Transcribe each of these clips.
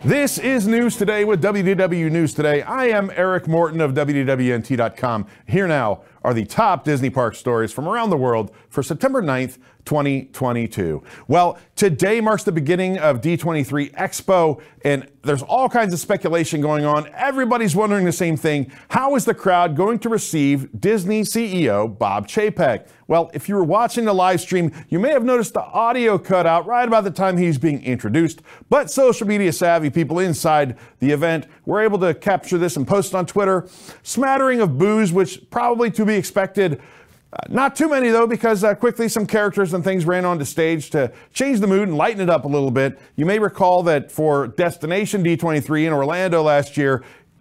This is News Today with WDW News Today. I am Eric Morton of WDWNT.com. Here now are the top Disney park stories from around the world for September 9th, 2022. Well, today marks the beginning of D23 Expo, and there's all kinds of speculation going on. Everybody's wondering the same thing. How is the crowd going to receive Disney CEO Bob Chapek? Well, if you were watching the live stream, you may have noticed the audio cut out right about the time he's being introduced, but social media savvy people inside the event were able to capture this and post it on Twitter. Smattering of boos, which probably to be expected. Not too many, though, because quickly some characters and things ran onto stage to change the mood and lighten it up a little bit. You may recall that for Destination D23 in Orlando last year,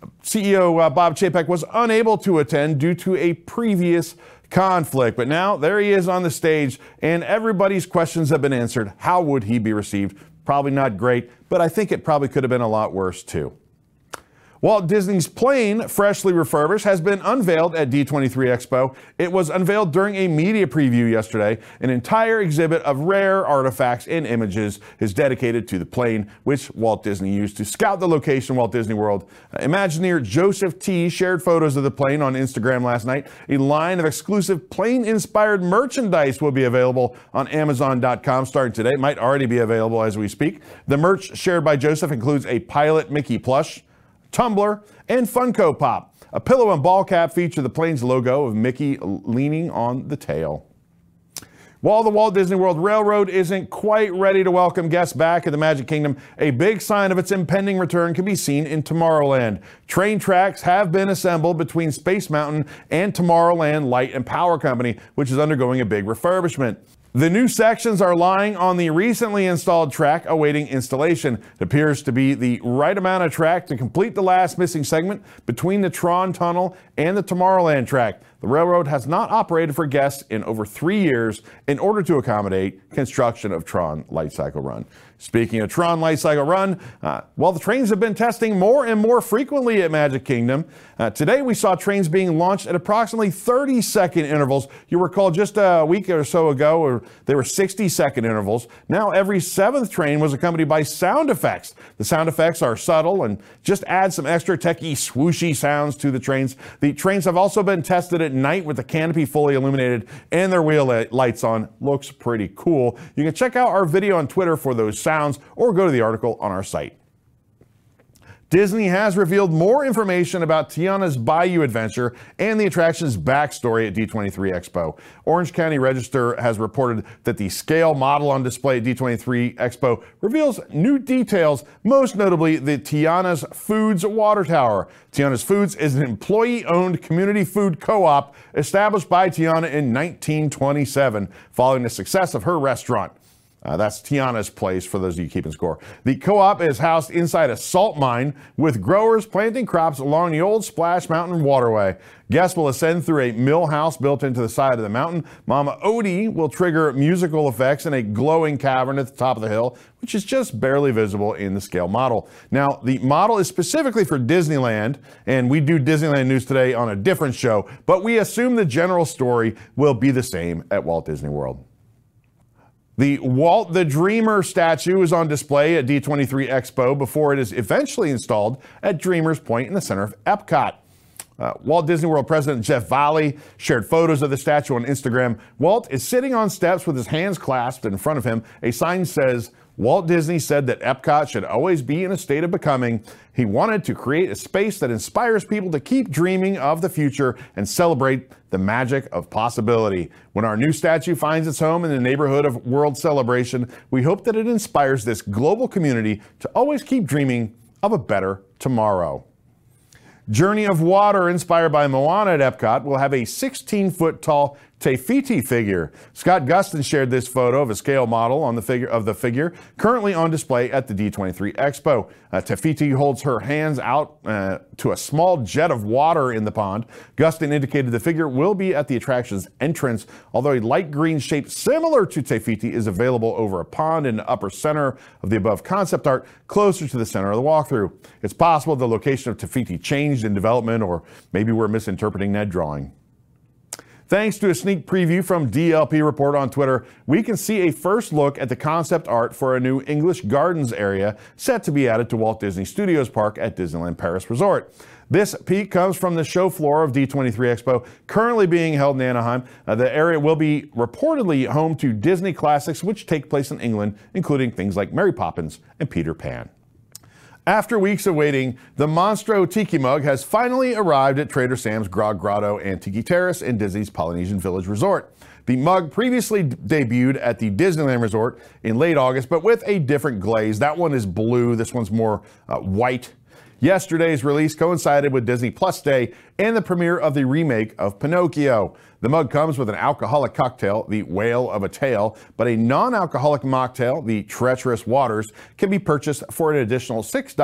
CEO Bob Chapek was unable to attend due to a previous conflict. But now there he is on the stage, and everybody's questions have been answered. How would he be received? Probably not great, but I think it probably could have been a lot worse, too. Walt Disney's plane, freshly refurbished, has been unveiled at D23 Expo. It was unveiled during a media preview yesterday. An entire exhibit of rare artifacts and images is dedicated to the plane, which Walt Disney used to scout the location Walt Disney World. Imagineer Joseph T. shared photos of the plane on Instagram last night. A line of exclusive plane-inspired merchandise will be available on Amazon.com starting today. It might already be available as we speak. The merch shared by Joseph includes a Pilot Mickey plush, tumbler, and Funko Pop. A pillow and ball cap feature the plane's logo of Mickey leaning on the tail. While the Walt Disney World Railroad isn't quite ready to welcome guests back at the Magic Kingdom, a big sign of its impending return can be seen in Tomorrowland. Train tracks have been assembled between Space Mountain and Tomorrowland Light and Power Company, which is undergoing a big refurbishment. The new sections are lying on the recently installed track awaiting installation. It appears to be the right amount of track to complete the last missing segment between the Tron Tunnel and the Tomorrowland track. The railroad has not operated for guests in over 3 years in order to accommodate construction of Tron Light Cycle Run. Speaking of Tron Light Cycle Run, well, the trains have been testing more and more frequently at Magic Kingdom. Today we saw trains being launched at approximately 30-second intervals. You recall just a week or so ago, they were 60-second intervals. Now every 7th train was accompanied by sound effects. The sound effects are subtle and just add some extra techie swooshy sounds to the trains. The trains have also been tested at night with the canopy fully illuminated and their wheel lights on. Looks pretty cool. You can check out our video on Twitter for those sounds or go to the article on our site. Disney has revealed more information about Tiana's Bayou Adventure and the attraction's backstory at D23 Expo. Orange County Register has reported that the scale model on display at D23 Expo reveals new details, most notably the Tiana's Foods Water Tower. Tiana's Foods is an employee-owned community food co-op established by Tiana in 1927, following the success of her restaurant. That's Tiana's Place, for those of you keeping score. The co-op is housed inside a salt mine with growers planting crops along the old Splash Mountain waterway. Guests will ascend through a mill house built into the side of the mountain. Mama Odie will trigger musical effects in a glowing cavern at the top of the hill, which is just barely visible in the scale model. Now, the model is specifically for Disneyland, and we do Disneyland News Today on a different show, but we assume the general story will be the same at Walt Disney World. The Walt the Dreamer statue is on display at D23 Expo before it is eventually installed at Dreamer's Point in the center of Epcot. Walt Disney World President Jeff Vallee shared photos of the statue on Instagram. Walt is sitting on steps with his hands clasped in front of him. A sign says, Walt Disney said that Epcot should always be in a state of becoming. He wanted to create a space that inspires people to keep dreaming of the future and celebrate the magic of possibility. When our new statue finds its home in the neighborhood of World Celebration, we hope that it inspires this global community to always keep dreaming of a better tomorrow. Journey of Water, inspired by Moana at Epcot, will have a 16-foot tall Te Fiti figure. Scott Gustin shared this photo of a scale model on the figure currently on display at the D23 Expo. Te Fiti holds her hands out to a small jet of water in the pond. Gustin indicated the figure will be at the attraction's entrance, although a light green shape similar to Te Fiti is available over a pond in the upper center of the above concept art, closer to the center of the walkthrough. It's possible the location of Te Fiti changed in development, or maybe we're misinterpreting that drawing. Thanks to a sneak preview from DLP Report on Twitter, we can see a first look at the concept art for a new English Gardens area set to be added to Walt Disney Studios Park at Disneyland Paris Resort. This peek comes from the show floor of D23 Expo, currently being held in Anaheim. The area will be reportedly home to Disney classics which take place in England, including things like Mary Poppins and Peter Pan. After weeks of waiting, the Monstro Tiki Mug has finally arrived at Trader Sam's Grog Grotto and Tiki Terrace in Disney's Polynesian Village Resort. The mug previously debuted at the Disneyland Resort in late August, but with a different glaze. That one is blue, this one's more white. Yesterday's release coincided with Disney Plus Day and the premiere of the remake of Pinocchio. The mug comes with an alcoholic cocktail, the Whale of a Tale, but a non-alcoholic mocktail, the Treacherous Waters, can be purchased for an additional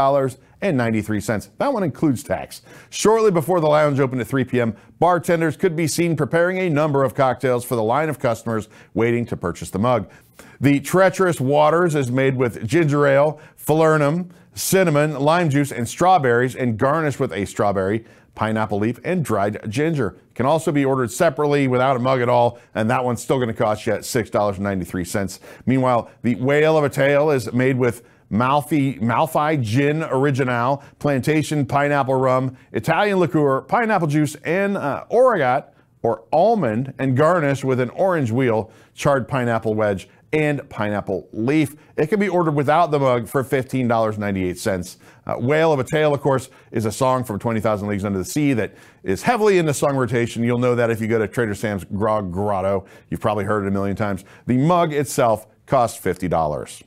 $6.93. That one includes tax. Shortly before the lounge opened at 3 p.m., bartenders could be seen preparing a number of cocktails for the line of customers waiting to purchase the mug. The Treacherous Waters is made with ginger ale, falernum, cinnamon, lime juice, and strawberries, and garnished with a strawberry, pineapple leaf, and dried ginger. Can also be ordered separately without a mug at all, and that one's still going to cost you $6.93. Meanwhile, the Whale of a Tale is made with Malfi Gin Original, plantation pineapple rum, Italian liqueur, pineapple juice, and origot or almond, and garnished with an orange wheel, charred pineapple wedge, and pineapple leaf. It can be ordered without the mug for $15.98. Whale of a Tale, of course, is a song from 20,000 Leagues Under the Sea that is heavily in the song rotation. You'll know that if you go to Trader Sam's Grog Grotto. You've probably heard it a million times. The mug itself costs $50.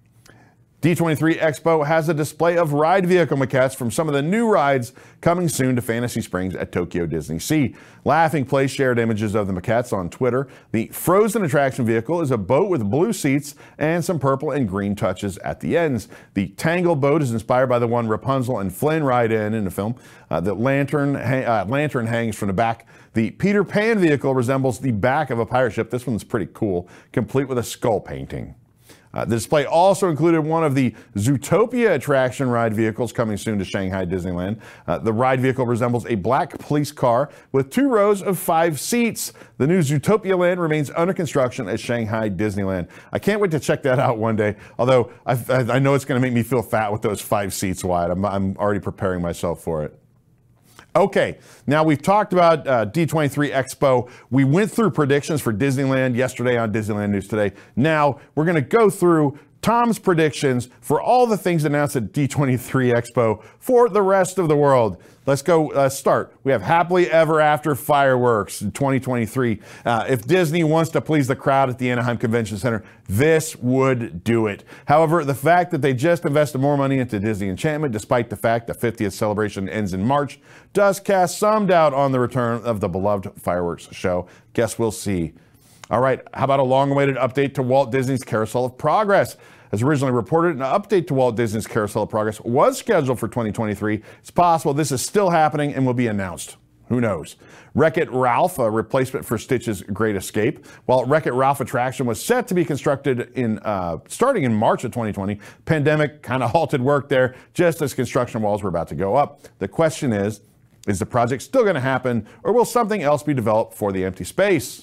D23 Expo has a display of ride vehicle maquettes from some of the new rides coming soon to Fantasy Springs at Tokyo Disney Sea. Laughing Place shared images of the maquettes on Twitter. The Frozen attraction vehicle is a boat with blue seats and some purple and green touches at the ends. The Tangle boat is inspired by the one Rapunzel and Flynn ride in the film. The lantern hangs from the back. The Peter Pan vehicle resembles the back of a pirate ship. This one's pretty cool, complete with a skull painting. The display also included one of the Zootopia attraction ride vehicles coming soon to Shanghai Disneyland. The ride vehicle resembles a black police car with 2 rows of 5 seats. The new Zootopia Land remains under construction at Shanghai Disneyland. I can't wait to check that out one day, although I know it's going to make me feel fat with those 5 seats wide. I'm already preparing myself for it. Okay, now we've talked about D23 Expo. We went through predictions for Disneyland yesterday on Disneyland News Today. Now we're going to go through Tom's predictions for all the things announced at D23 Expo for the rest of the world. Let's go start. We have Happily Ever After fireworks in 2023. If Disney wants to please the crowd at the Anaheim Convention Center, this would do it. However, the fact that they just invested more money into Disney Enchantment, despite the fact the 50th celebration ends in March, does cast some doubt on the return of the beloved fireworks show. Guess we'll see. All right, how about a long-awaited update to Walt Disney's Carousel of Progress? As originally reported, an update to Walt Disney's Carousel of Progress was scheduled for 2023. It's possible this is still happening and will be announced. Who knows? Wreck-It Ralph, a replacement for Stitch's Great Escape. While Wreck-It Ralph attraction was set to be constructed starting in March of 2020, pandemic kind of halted work there just as construction walls were about to go up. The question is the project still going to happen, or will something else be developed for the empty space?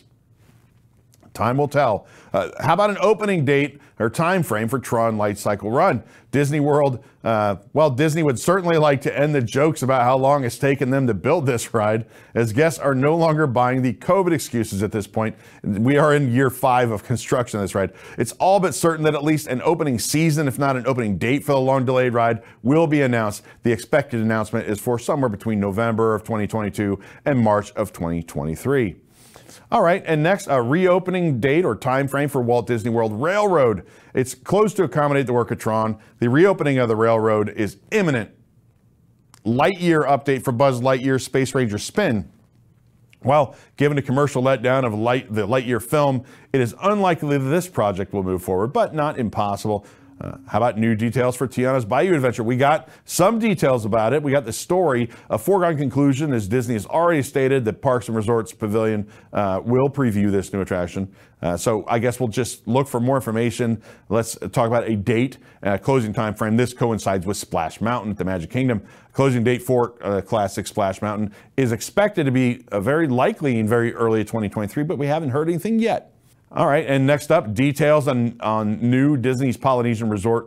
Time will tell. How about an opening date or time frame for Tron Light Cycle Run? Disney World, well, Disney would certainly like to end the jokes about how long it's taken them to build this ride, as guests are no longer buying the COVID excuses at this point. We are in year 5 of construction of this ride. It's all but certain that at least an opening season, if not an opening date for the long delayed ride, will be announced. The expected announcement is for somewhere between November of 2022 and March of 2023. All right, and next, a reopening date or time frame for Walt Disney World Railroad. It's closed to accommodate the work of Tron. The reopening of the railroad is imminent. Lightyear update for Buzz Lightyear Space Ranger Spin. Well, given the commercial letdown of the Lightyear film, it is unlikely that this project will move forward, but not impossible. How about new details for Tiana's Bayou Adventure? We got some details about it. We got the story. A foregone conclusion, as Disney has already stated that Parks and Resorts Pavilion will preview this new attraction. So I guess we'll just look for more information. Let's talk about a date, closing time frame. This coincides with Splash Mountain at the Magic Kingdom. Closing date for classic Splash Mountain is expected to be very likely in very early 2023, but we haven't heard anything yet. All right, and next up, details on new Disney's Polynesian Resort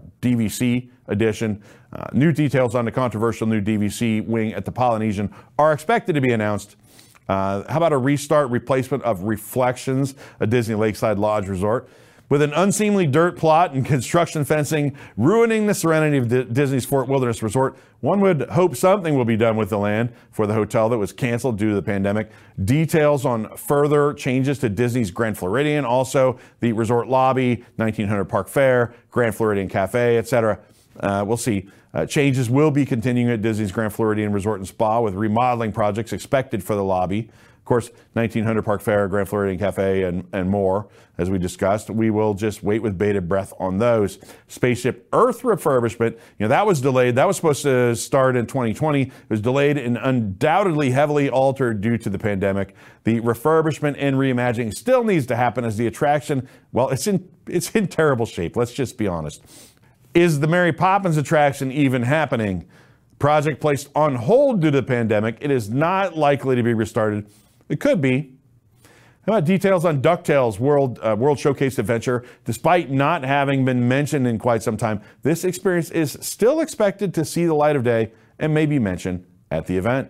DVC edition. New details on the controversial new DVC wing at the Polynesian are expected to be announced. How about a restart replacement of Reflections, a Disney Lakeside Lodge resort? With an unseemly dirt plot and construction fencing ruining the serenity of Disney's Fort Wilderness Resort, one would hope something will be done with the land for the hotel that was canceled due to the pandemic. Details on further changes to Disney's Grand Floridian, also the resort lobby, 1900 Park Fair, Grand Floridian Cafe, etc. We'll see. Changes will be continuing at Disney's Grand Floridian Resort and Spa, with remodeling projects expected for the lobby. Of course, 1900 Park Fair, Grand Floridian Cafe, and more, as we discussed. We will just wait with bated breath on those. Spaceship Earth refurbishment, that was delayed. That was supposed to start in 2020. It was delayed and undoubtedly heavily altered due to the pandemic. The refurbishment and reimagining still needs to happen, as the attraction, well, it's in terrible shape. Let's just be honest. Is the Mary Poppins attraction even happening? Project placed on hold due to the pandemic. It is not likely to be restarted. It could be. How about details on DuckTales World Showcase Adventure? Despite not having been mentioned in quite some time, this experience is still expected to see the light of day and may be mentioned at the event.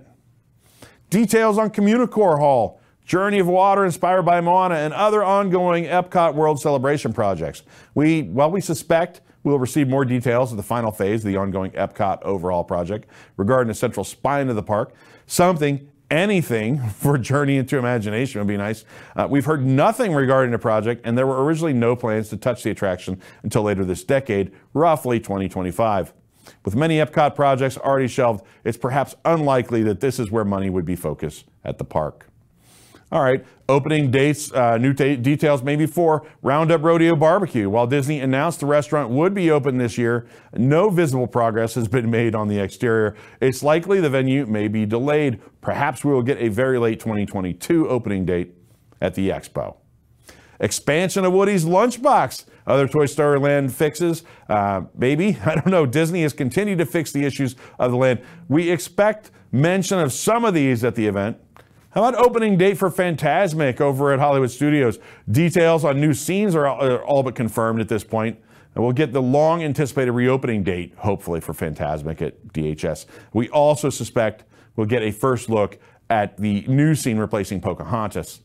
Details on Communicore Hall, Journey of Water inspired by Moana, and other ongoing Epcot World Celebration projects. We suspect we'll receive more details of the final phase of the ongoing Epcot overhaul project regarding the central spine of the park. Anything for Journey into Imagination would be nice. We've heard nothing regarding the project, and there were originally no plans to touch the attraction until later this decade, roughly 2025. With many Epcot projects already shelved, it's perhaps unlikely that this is where money would be focused at the park. All right, opening dates, new details maybe for Roundup Rodeo Barbecue. While Disney announced the restaurant would be open this year, no visible progress has been made on the exterior. It's likely the venue may be delayed. Perhaps we will get a very late 2022 opening date at the Expo. Expansion of Woody's Lunchbox. Other Toy Story Land fixes, maybe, I don't know. Disney has continued to fix the issues of the land. We expect mention of some of these at the event. How about opening date for Fantasmic over at Hollywood Studios? Details on new scenes are all but confirmed at this point. And we'll get the long anticipated reopening date, hopefully, for Fantasmic at DHS. We also suspect we'll get a first look at the new scene replacing Pocahontas.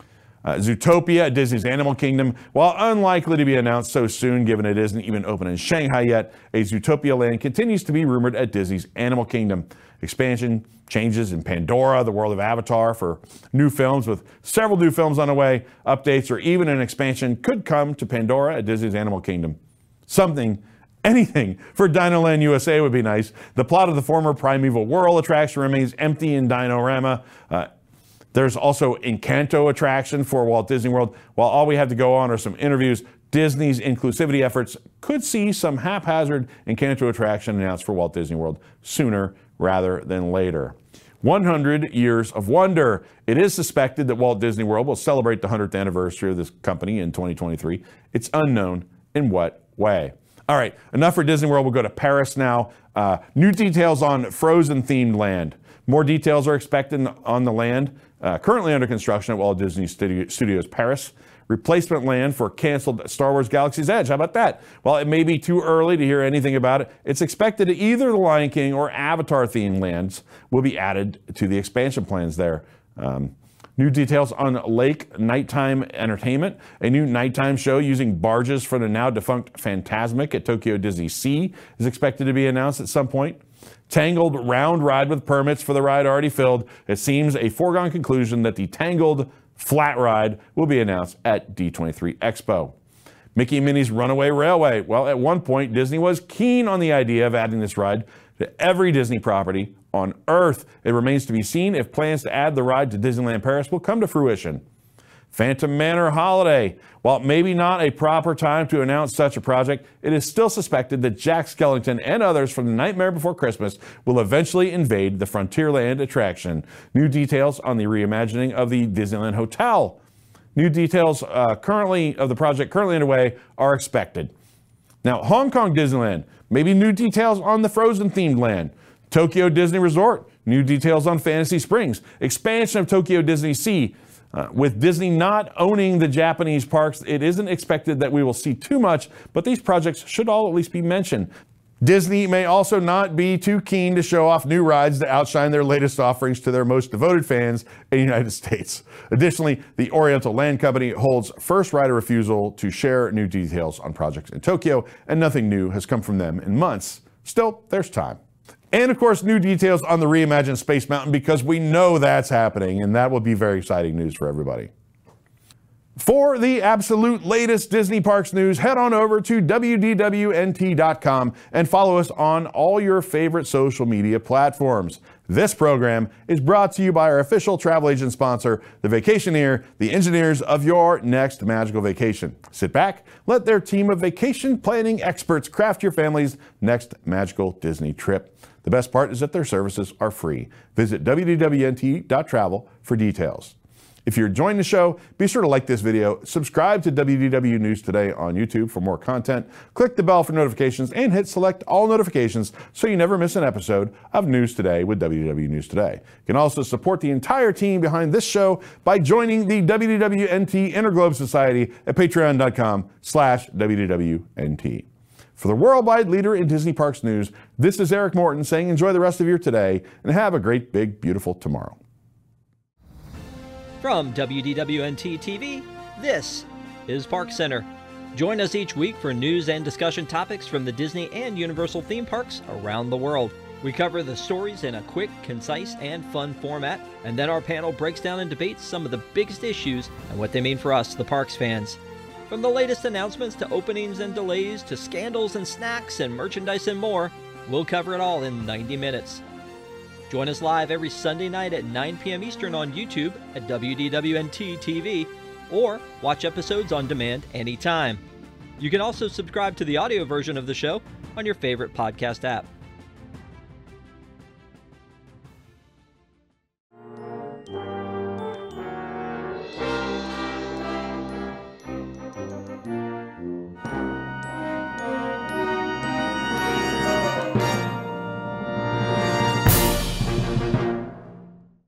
Zootopia at Disney's Animal Kingdom. While unlikely to be announced so soon, given it isn't even open in Shanghai yet, a Zootopia land continues to be rumored at Disney's Animal Kingdom. Expansion, changes in Pandora, the world of Avatar, for new films, with several new films on the way. Updates or even an expansion could come to Pandora at Disney's Animal Kingdom. Anything for Dinoland USA would be nice. The plot of the former Primeval Whirl attraction remains empty in Dinorama. There's also Encanto attraction for Walt Disney World. While all we have to go on are some interviews, Disney's inclusivity efforts could see some haphazard Encanto attraction announced for Walt Disney World sooner rather than later. 100 Years of Wonder. It is suspected that Walt Disney World will celebrate the 100th anniversary of this company in 2023. It's unknown in what way. All right, enough for Disney World. We'll go to Paris now. New details on Frozen-themed land. More details are expected on the land currently under construction at Walt Disney Studios Paris. Replacement land for canceled Star Wars Galaxy's Edge. How about that? While it may be too early to hear anything about it, it's expected that either the Lion King or Avatar-themed lands will be added to the expansion plans there. New details on Lake Nighttime Entertainment, a new nighttime show using barges from the now defunct Fantasmic at Tokyo Disney Sea is expected to be announced at some point. Tangled round ride with permits for the ride already filled. It seems a foregone conclusion that the Tangled flat ride will be announced at D23 Expo. Mickey and Minnie's Runaway Railway. Well, at one point, Disney was keen on the idea of adding this ride to every Disney property on Earth. It remains to be seen if plans to add the ride to Disneyland Paris will come to fruition. Phantom Manor Holiday. While maybe not a proper time to announce such a project, it is still suspected that Jack Skellington and others from The Nightmare Before Christmas will eventually invade the Frontierland attraction. New details on the reimagining of the Disneyland Hotel. New details of the project currently underway are expected. Now, Hong Kong Disneyland, maybe new details on the Frozen themed land. Tokyo Disney Resort, new details on Fantasy Springs. Expansion of Tokyo Disney Sea. With Disney not owning the Japanese parks, it isn't expected that we will see too much, but these projects should all at least be mentioned. Disney may also not be too keen to show off new rides to outshine their latest offerings to their most devoted fans in the United States. Additionally, the Oriental Land Company holds first right of refusal to share new details on projects in Tokyo, and nothing new has come from them in months. Still, there's time. And of course, new details on the reimagined Space Mountain, because we know that's happening, and that will be very exciting news for everybody. For the absolute latest Disney Parks news, head on over to WDWNT.com and follow us on all your favorite social media platforms. This program is brought to you by our official travel agent sponsor, The Vacationeer, the engineers of your next magical vacation. Sit back, let their team of vacation planning experts craft your family's next magical Disney trip. The best part is that their services are free. Visit WDWNT.travel for details. If you're enjoying the show, be sure to like this video, subscribe to WDW News Today on YouTube for more content, click the bell for notifications, and hit select all notifications so you never miss an episode of News Today with WDW News Today. You can also support the entire team behind this show by joining the WDWNT Interglobe Society at patreon.com/WDWNT. For the worldwide leader in Disney Parks news, this is Eric Morton saying enjoy the rest of your today and have a great, big, beautiful tomorrow. From WDWNT TV, this is Park Center. Join us each week for news and discussion topics from the Disney and Universal theme parks around the world. We cover the stories in a quick, concise, and fun format, and then our panel breaks down and debates some of the biggest issues and what they mean for us, the parks fans. From the latest announcements to openings and delays to scandals and snacks and merchandise and more, we'll cover it all in 90 minutes. Join us live every Sunday night at 9 p.m. Eastern on YouTube at WDWNT TV, or watch episodes on demand anytime. You can also subscribe to the audio version of the show on your favorite podcast app.